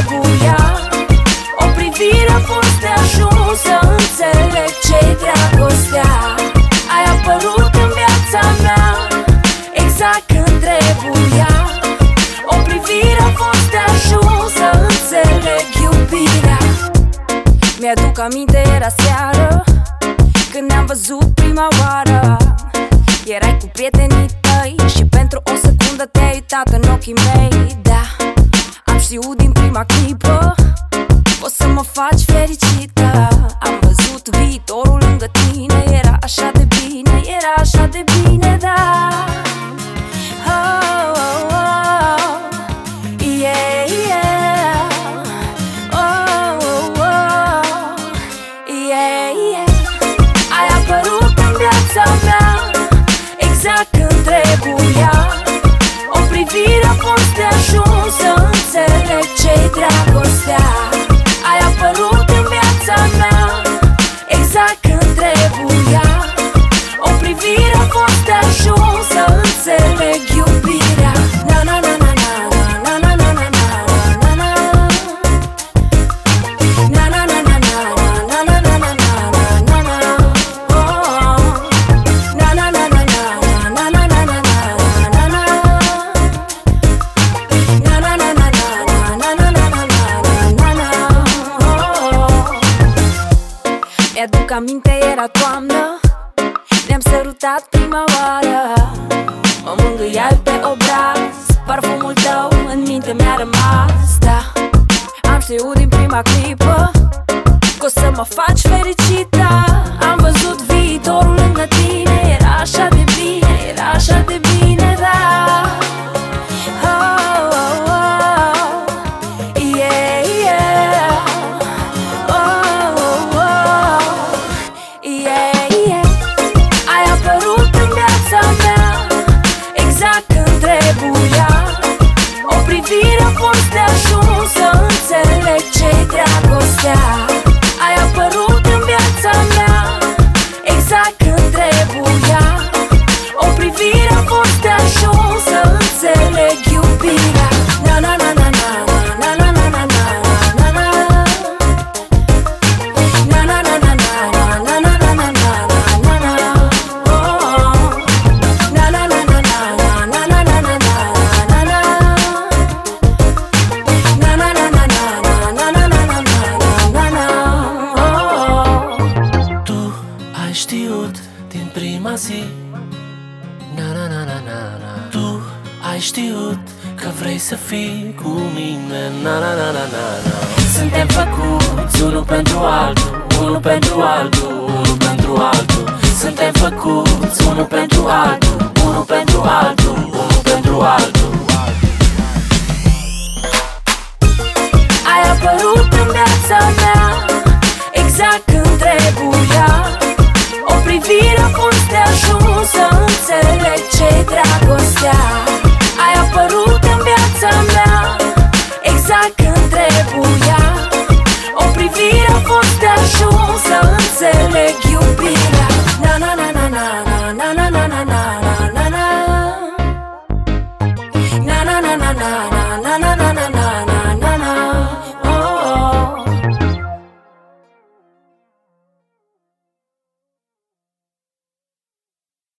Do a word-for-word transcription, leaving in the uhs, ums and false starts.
trebuia. O privire a fost de ajuns să înțeleg ce-i dragostea. Ai apărut în viața mea exact când trebuia. O privire a fost de ajuns să înțeleg iubirea. Mi-aduc aminte, era seară când ne-am văzut prima oară. Erai cu prietenii tăi și pentru o secundă te-ai uitat în ochii mei. Da, am știut din prima clipă o să mă faci fericită. Am văzut viitorul lângă tine, era așa de bine, era așa de bine, da. Oh, oh, oh. Yeah, yeah. Oh, oh, oh. Yeah, yeah. Ai apărut în viața mea exact când trebuia. O privire a fost de ajuns să înțeleg ce-i dragostea. Ai apărut în viața mea exact când trebuia. O privire a fost de ajuns să înțeleg iubirea. Na na na na na na na na na na na. Na na na na na na na na na na na. Oh. Na na na na na na na na na na na. Na na na na na na na na na na. Mi-aduc aminte, era toamnă, ne-am sărutat prima oară. Mă mângâiai pe obraz, parfumul tău în minte mi-a rămas. Da, am știut din prima clipă că o să mă faci fericită. Am văzut viitorul lângă tine, era așa de bine, era așa de bine, da. Oh, oh, oh. Yeah, yeah. Oh, oh, oh. Yeah, yeah. Ai apărut în viața mea exact când trebuia. O privire a fost de ajuns să înțeleg ce-i dragostea. Ai apărut în viața mea exact când trebuia. O privire a fost de ajuns să înțeleg iubirea. Na na na na na na na na na na na na. Na na na na na na na na na na na. Oh. Na na na na na na na na na na na. Na na na na na na na na na na. Oh. Tu ai știut din prima zi. Na na na na na na. Tu ai știut că vrei să fii cu mine. Na na na na na na. Suntem făcuți unul pentru altul, unul pentru altul, unul pentru altul. Suntem făcuți unul pentru altul, unul pentru altul, unul pentru altul.